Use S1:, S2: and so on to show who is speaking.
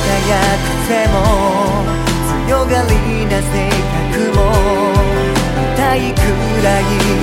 S1: くても強がりな性格も痛いくらい